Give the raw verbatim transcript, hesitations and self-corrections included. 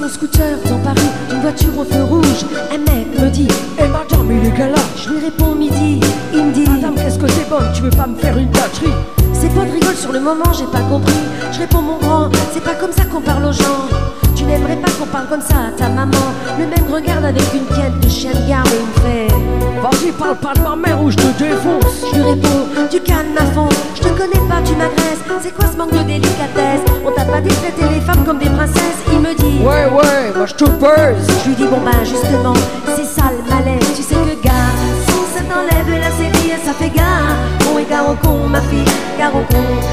mon scooter dans Paris, une voiture au feu rouge. Un mec me dit: Eh madame, il est quelle heure? Je lui réponds midi. Il me dit: Madame, qu'est-ce que t'es bonne, tu veux pas me faire une gâterie? Ses potes rigolent sur le moment, j'ai pas compris. Je réponds: mon grand, c'est pas comme ça qu'on parle aux gens. Tu n'aimerais pas qu'on parle comme ça à ta maman. Le mec me regarde avec une tête de chien de garde et il me fait: Vas-y, parle pas de ma mère ou je te défonce. Je lui réponds: tu calmes à fond, je te connais pas, tu m'agresses. C'est quoi ce manque de délicatesse? On t'a pas dit de traiter les femmes comme des princesses? Il me dit: Ouais, ouais, moi je te baise. Je lui dis: bon ben justement, c'est ça le malaise. Tu sais que gars, si ça t'enlève la série, ça fait gars. Bon et gars, on con, ma fille, car on con.